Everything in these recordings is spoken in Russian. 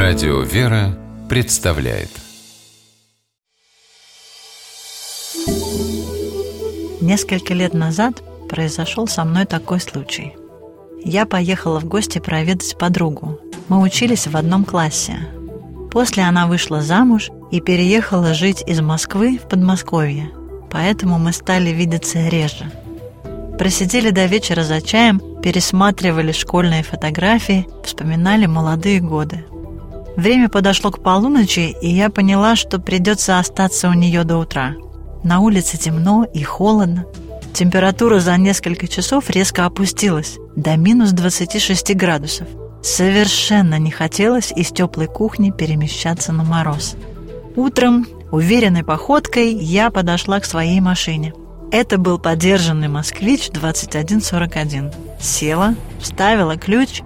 Радио «Вера» представляет. Несколько лет назад произошел со мной такой случай. Я поехала в гости проведать подругу. Мы учились в одном классе. После она вышла замуж и переехала жить из Москвы в Подмосковье, поэтому мы стали видеться реже. Просидели до вечера за чаем, пересматривали школьные фотографии, вспоминали молодые годы. Время подошло к полуночи, и я поняла, что придется остаться у нее до утра. На улице темно и холодно. Температура за несколько часов резко опустилась до минус 26 градусов. Совершенно не хотелось из теплой кухни перемещаться на мороз. Утром, уверенной походкой, я подошла к своей машине. Это был подержанный «Москвич» 2141. Села, вставила ключ,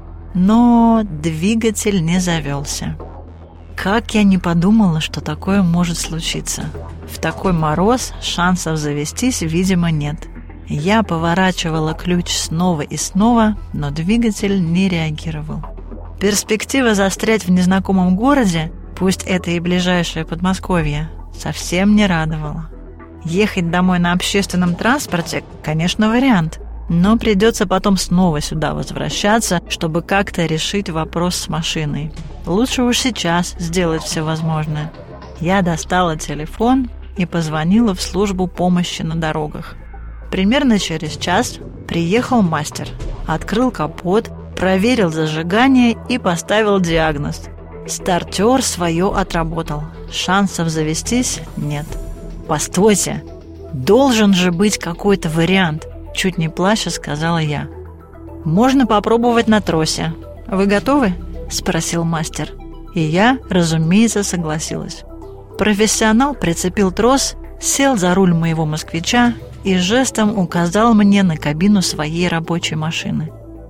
но двигатель не завелся. Как я не подумала, что такое может случиться. В такой мороз шансов завестись, видимо, нет. Я поворачивала ключ снова и снова, но двигатель не реагировал. Перспектива застрять в незнакомом городе, пусть это и ближайшее Подмосковье, совсем не радовала. Ехать домой на общественном транспорте, конечно, вариант, но придется потом снова сюда возвращаться, чтобы как-то решить вопрос с машиной. Лучше уж сейчас сделать все возможное. Я достала телефон и позвонила в службу помощи на дорогах. Примерно через час приехал мастер, открыл капот, проверил зажигание и поставил диагноз. Стартер свое отработал, шансов завестись нет. «Постойте, должен же быть какой-то вариант», — чуть не плача сказала я. «Можно попробовать на тросе. Вы готовы?» — спросил мастер. И я, разумеется, согласилась. Профессионал прицепил трос, сел за руль моего «Москвича» и жестом указал мне на кабину своей рабочей машины.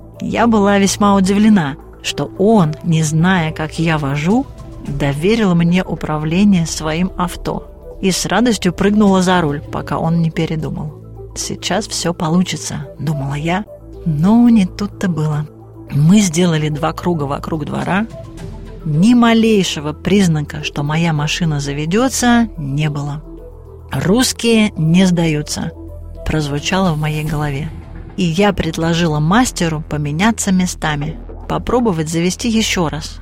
Я была весьма удивлена, что он, не зная, как я вожу, доверил мне управление своим авто, и с радостью прыгнула за руль, пока он не передумал. «Сейчас все получится», — думала я, но не тут-то было. Мы сделали 2 круга вокруг двора. Ни малейшего признака, что моя машина заведется, не было. «Русские не сдаются», — прозвучало в моей голове. И я предложила мастеру поменяться местами, попробовать завести еще раз.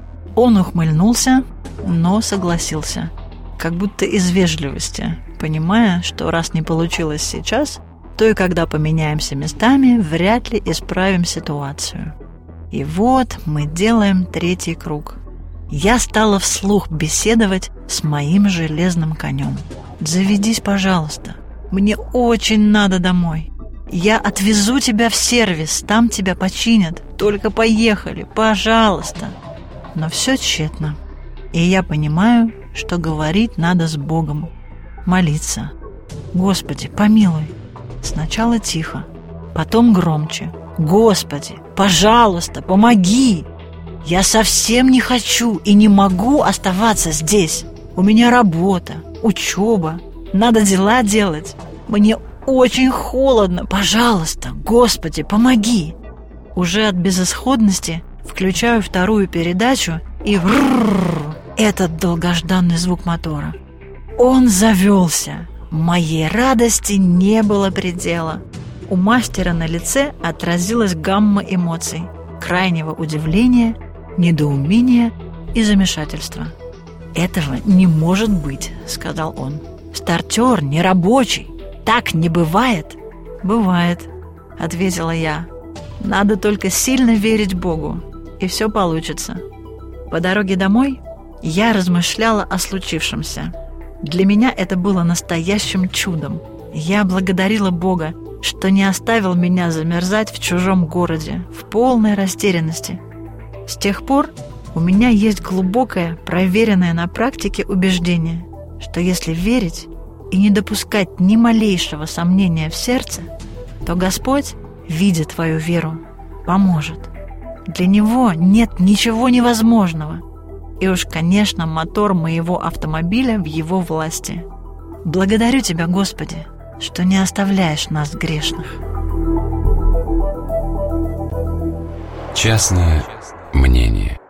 Он ухмыльнулся, но согласился, как будто из вежливости, понимая, что раз не получилось сейчас, то и когда поменяемся местами, вряд ли исправим ситуацию. И вот мы делаем 3-й круг. Я стала вслух беседовать с моим железным конем. «Заведись, пожалуйста. Мне очень надо домой. Я отвезу тебя в сервис, там тебя починят. Только поехали, пожалуйста». Но все тщетно. И я понимаю, что говорить надо с Богом, молиться. «Господи, помилуй». Сначала тихо, потом громче. «Господи, пожалуйста, помоги! Я совсем не хочу и не могу оставаться здесь. У меня работа, учеба, надо дела делать. Мне очень холодно, пожалуйста, Господи, помоги!» Уже от безысходности включаю 2-ю передачу и этот долгожданный звук мотора. Он завелся. Моей радости не было предела. У мастера на лице отразилась гамма эмоций: крайнего удивления, недоумения и замешательства. «Этого не может быть», — сказал он. «Стартер не рабочий. Так не бывает». «Бывает», — ответила я. «Надо только сильно верить Богу, и все получится». По дороге домой я размышляла о случившемся. Для меня это было настоящим чудом. Я благодарила Бога, что не оставил меня замерзать в чужом городе, в полной растерянности. С тех пор у меня есть глубокое, проверенное на практике убеждение, что если верить и не допускать ни малейшего сомнения в сердце, то Господь, видя твою веру, поможет. Для Него нет ничего невозможного. И уж, конечно, мотор моего автомобиля в Его власти. Благодарю Тебя, Господи, что не оставляешь нас грешных. Частное мнение.